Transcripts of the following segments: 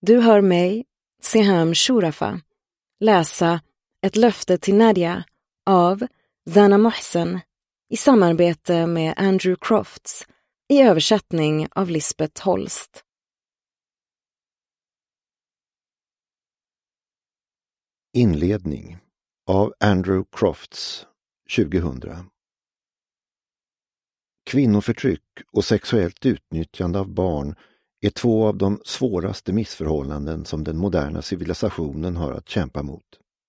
Du hör mig, Seham Shurafa, läsa Ett löfte till Nadia av Zana Mohsen i samarbete med Andrew Crofts i översättning av Lisbeth Holst. Inledning av Andrew Crofts 2000. Kvinnoförtryck och sexuellt utnyttjande av barn är två av de svåraste missförhållanden som den moderna civilisationen har att kämpa mot.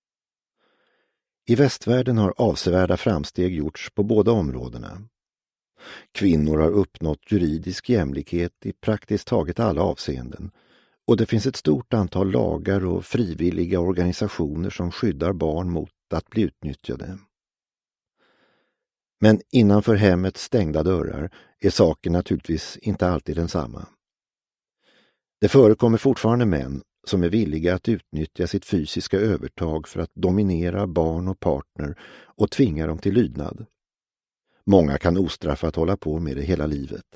I västvärlden har avsevärda framsteg gjorts på båda områdena. Kvinnor har uppnått juridisk jämlikhet i praktiskt taget alla avseenden, och det finns ett stort antal lagar och frivilliga organisationer som skyddar barn mot att bli utnyttjade. Men innanför hemmets stängda dörrar är saken naturligtvis inte alltid densamma. Det förekommer fortfarande män som är villiga att utnyttja sitt fysiska övertag för att dominera barn och partner och tvinga dem till lydnad. Många kan ostraffat hålla på med det hela livet.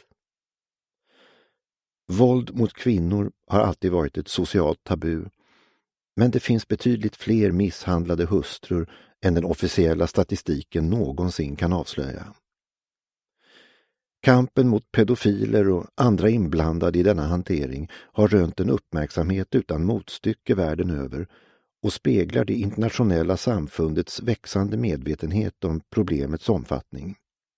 Våld mot kvinnor har alltid varit ett socialt tabu, men det finns betydligt fler misshandlade hustrur än den officiella statistiken någonsin kan avslöja. Kampen mot pedofiler och andra inblandade i denna hantering har rönt en uppmärksamhet utan motstycke världen över och speglar det internationella samfundets växande medvetenhet om problemets omfattning.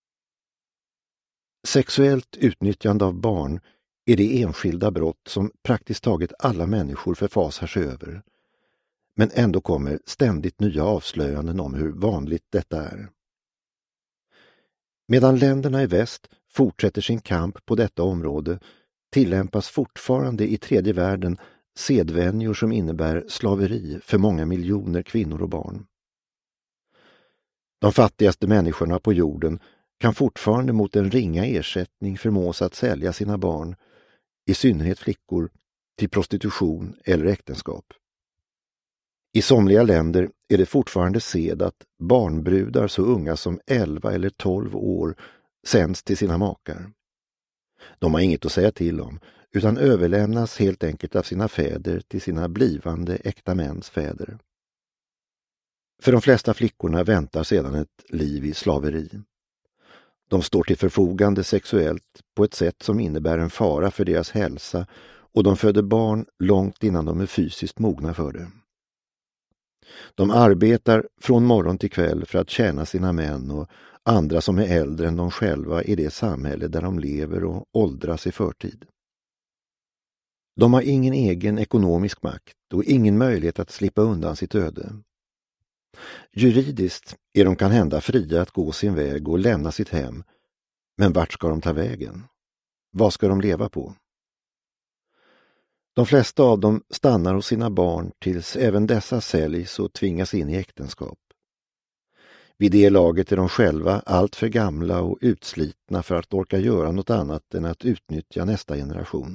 Sexuellt utnyttjande av barn är det enskilda brott som praktiskt taget alla människor förfasar sig över. Men ändå kommer ständigt nya avslöjanden om hur vanligt detta är. Medan länderna i väst fortsätter sin kamp på detta område tillämpas fortfarande i tredje världen sedvänjor som innebär slaveri för många miljoner kvinnor och barn. De fattigaste människorna på jorden kan fortfarande mot en ringa ersättning förmås att sälja sina barn, i synnerhet flickor, till prostitution eller äktenskap. I somliga länder är det fortfarande sed att barnbrudar så unga som 11 eller 12 år sänds till sina makar. De har inget att säga till om, utan överlämnas helt enkelt av sina fäder till sina blivande äkta mäns fäder. För de flesta flickorna väntar sedan ett liv i slaveri. De står till förfogande sexuellt på ett sätt som innebär en fara för deras hälsa, och de föder barn långt innan de är fysiskt mogna för det. De arbetar från morgon till kväll för att tjäna sina män och andra som är äldre än de själva i det samhälle där de lever och åldras i förtid. De har ingen egen ekonomisk makt och ingen möjlighet att slippa undan sitt öde. Juridiskt är de kan hända fria att gå sin väg och lämna sitt hem, men vart ska de ta vägen? Vad ska de leva på? De flesta av dem stannar hos sina barn tills även dessa säljs och tvingas in i äktenskap. Vid det laget är de själva allt för gamla och utslitna för att orka göra något annat än att utnyttja nästa generation.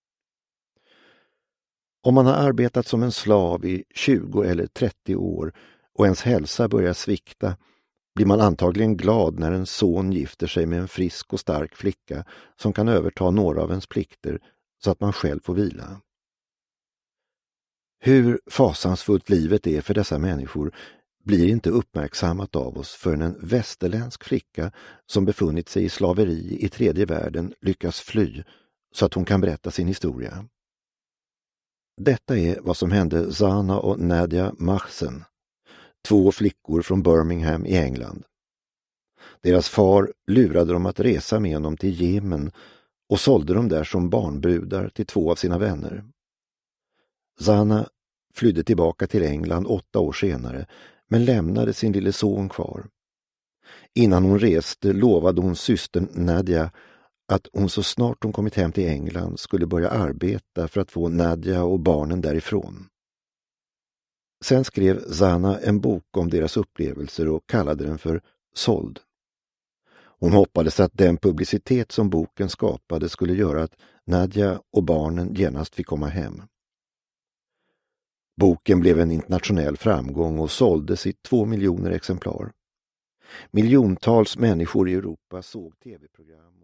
Om man har arbetat som en slav i 20 eller 30 år och ens hälsa börjar svikta, blir man antagligen glad när en son gifter sig med en frisk och stark flicka som kan överta några av ens plikter så att man själv får vila. Hur fasansfullt livet är för dessa människor blir inte uppmärksammat av oss förrän en västerländsk flicka som befunnit sig i slaveri i tredje världen lyckas fly så att hon kan berätta sin historia. Detta är vad som hände Zana och Nadia Mohsen, 2 flickor från Birmingham i England. Deras far lurade dem att resa med honom till Jemen och sålde dem där som barnbrudar till 2 av sina vänner. Zana flydde tillbaka till England 8 år senare, men lämnade sin lille son kvar. Innan hon reste lovade hon systern Nadia att hon så snart hon kommit hem till England skulle börja arbeta för att få Nadia och barnen därifrån. Sen skrev Zana en bok om deras upplevelser och kallade den för Såld. Hon hoppades att den publicitet som boken skapade skulle göra att Nadia och barnen genast fick komma hem. Boken blev en internationell framgång och såldes i 2 miljoner exemplar. Miljontals människor i Europa såg tv-program